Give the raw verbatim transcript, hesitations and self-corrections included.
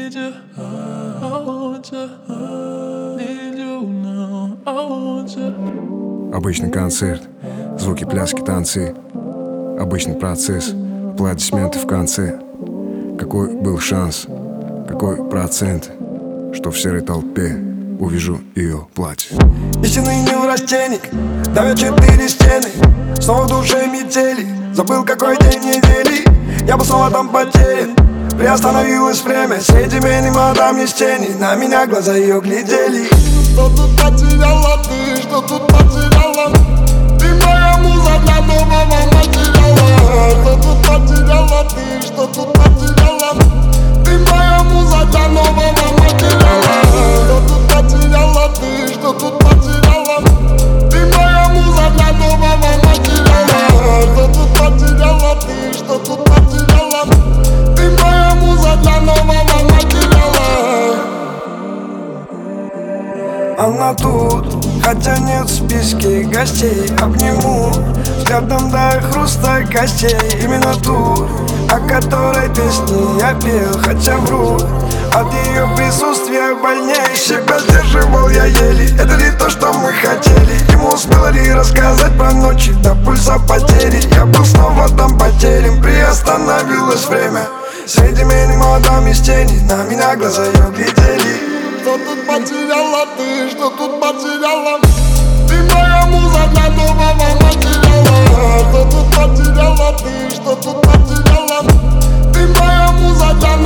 need you, I want you, need you now, I want you. Обычный концерт, звуки, пляски, танцы. Обычный процесс, аплодисменты в конце. Какой был шанс, какой процент, что в серой толпе увижу ее платье. Истинный неврастенник, давят четыре стены. Снова в душе метели, забыл какой день недели. Я был снова там потерян, приостановилось время. Среди меня мадам есть тени, на меня глаза ее глядели. Что тут потеряла ты, что тут потеряла? Ты моя муза для нового материала. Что тут потеряла ты, что тут потеряла? Ты моя муза для нового материала. Что тут потеряла ты, что тут потеряла? Ты моя муза для нового материала. Что тут потеряла ты, что тут потеряла? Ты моя муза для нового материала. Она тут, хотя нет в списке гостей. Обниму взглядом до хруста костей. Именно ту, о которой песни я пел, хотя вру. От ее присутствия больнее, себя сдерживал я еле. Это ли то, что мы хотели? Ему успела ли рассказать про ночи до пульса потери? Я был снова там потерян, приостановилось время. Среди меня мадам из тени, на меня глаза ее глядели. Что тут потеряла ты, что тут потеряла? Ты моя муза для нового материала. Что тут потеряла ты, что тут потеряла? Ты моя муза для